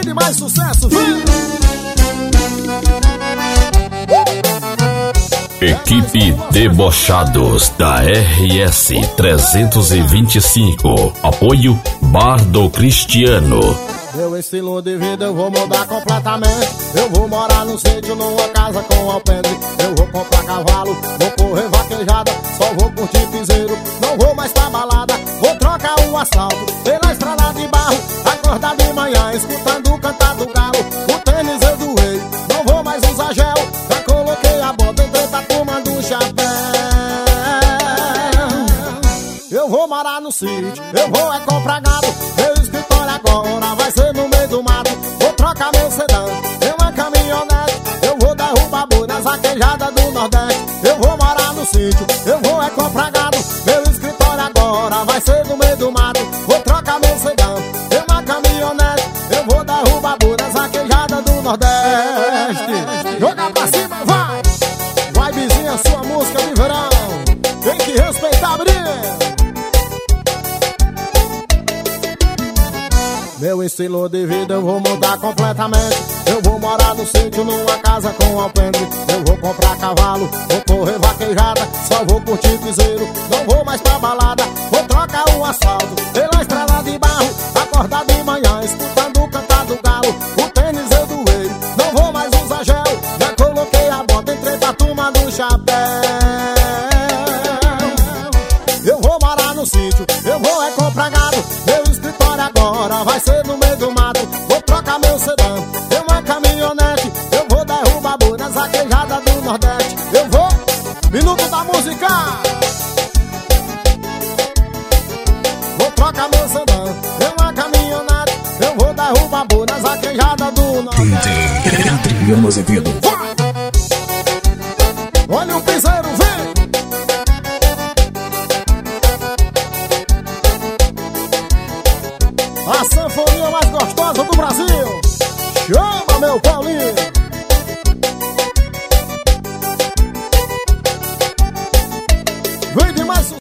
de mais sucesso, viu? Equipe Debochados da RS 325. Apoio Bar do Cristiano. Meu estilo de vida eu vou mudar completamente. Eu vou morar num sítio, numa casa com alpendre. Eu vou comprar cavalo, vou correr vaquejada. Só vou curtir piseiro, não vou mais pra balada. Vou trocar o asfalto pela estrada de barro. Acordar de manhã escutando o cantar do galo. O tênis eu doei, não vou mais usar gel. Já coloquei a bota dentro da turma do chapéu. Eu vou morar no sítio, eu vou é comprar gado. Meu escritório agora vai ser no meio do mato. Vou trocar meu sedã, tem uma caminhonete. Eu vou derrubar boi nas vaquejadas do Nordeste. Eu vou morar no sítio, eu vou é comprar gado. Meu escritório agora vai ser no meio do mato. Vou trocar meu sedã, tem uma caminhonete. Eu vou derrubar boi nas vaquejadas do Nordeste. Joga pra cima, vai! Vai, vizinha, sua música de verão. Tem que respeitar a briga. Meu estilo de vida eu vou mudar completamente. Eu vou morar no sítio, numa casa com alpendre. Eu vou comprar cavalo, vou correr vaquejada. Só vou curtir piseiro, não vou mais pra balada. Vou trocar o asfalto pela estrada de barro. Acordar de manhã escutando o cantar do galo. O tênis eu doei, não vou mais usar gel. Já coloquei a bota, entrei pra turma do chapéu. Eu vou morar no sítio, eu vou é comprar gado. Meu escritório agora vai ser no meio do mato. Vou trocar meu sedã, tem uma caminhonete. Eu vou derrubar boi nas vaquejadas do Nordeste. Eu vou, minuto da música. Vou trocar meu sedã, tem uma caminhonete. Eu vou derrubar boi nas vaquejadas do Nordeste. Adriano Azevedo. Vai! Olha o piseiro, vem! A sanfonia mais gostosa do Brasil. Chama, meu Paulinho.